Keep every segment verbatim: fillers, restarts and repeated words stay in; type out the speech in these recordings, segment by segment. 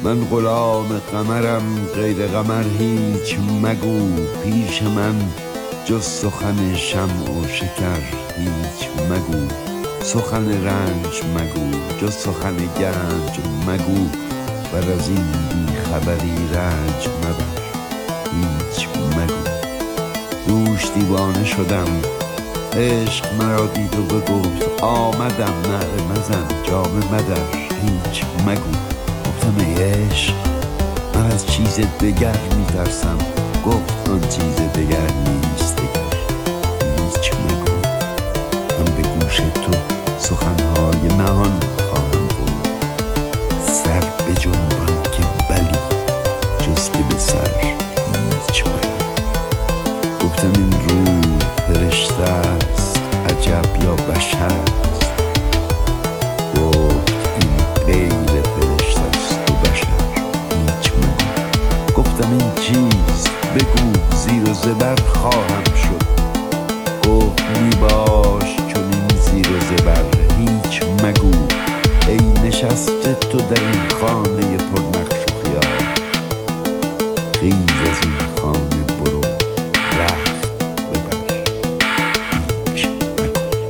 من غلام قمرم، غیر قمر هیچ مگو. پیش من جز سخن شمع و شکر هیچ مگو. سخن رنج مگو، جز سخن گنج مگو. بر از این بی خبری رنج مبر هیچ مگو. دوش دیوانه شدم، عشق مرا دید و بگفت آمدم. نعره مزن، جامه مدر هیچ مگو. گفتم ای عشق من از چیز دگر میترسم. گفت آن چیز دگر نیست دگر هیچ مگو. من به گوش تو سخنهای نهان خواهم بود. سر به جنبان که بلی جز که به سر هیچ مگو. گفتم این روح فرشته است عجب یا بشر است. گفت این غیر فرشته است و بشر هیچ مگو. گفتم این چیست بگو زیر و زبر خواهم شد. گفت می باش چون این زیر و زبر هیچ مگو. ای نشسته تو در این خانه پرنقش و خیال، خیز از این خانه برو رخت ببر هیچ مگو.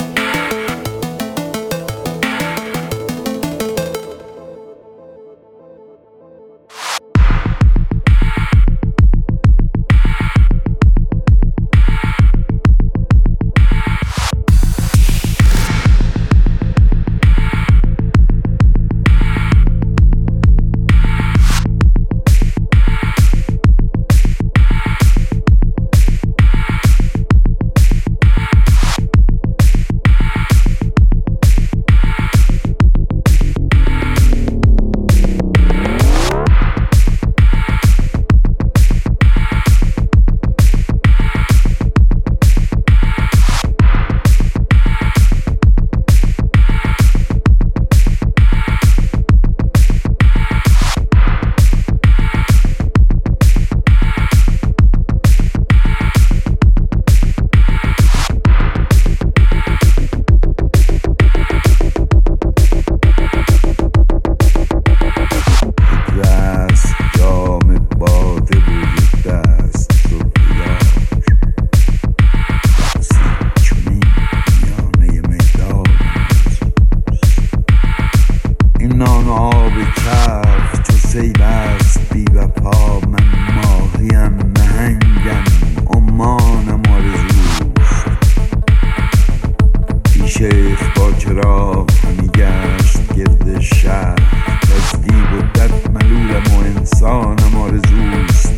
شیخ با چراغ همی گشت گرد شهر. از دیو و دد ملولم و انسانم آرزوست.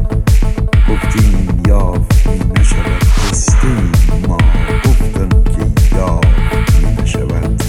گفتیم یافت نشود هستیم ما. گفتم که یافت نشود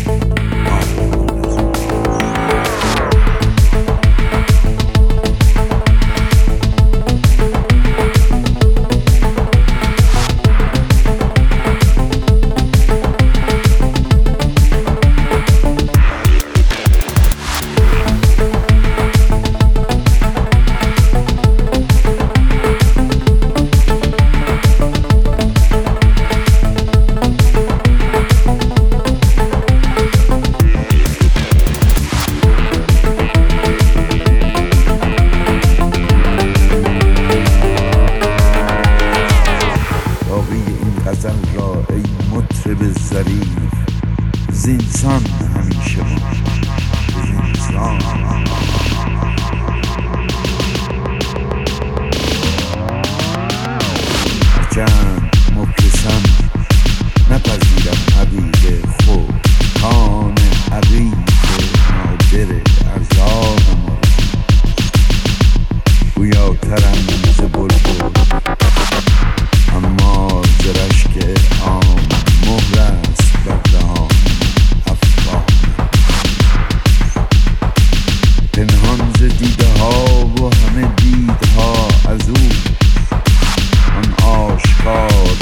زینسان همیشه ما زینسان. هرچند مفلسم نپذیرم عقیق خود. کان عقیق نادر ارزان ما گویا ترنم ز بلبل، اما ز رشک عام مهر است بر دهان افغان. پنهان ز دیده ها و همه دیدها از او، آن آشکار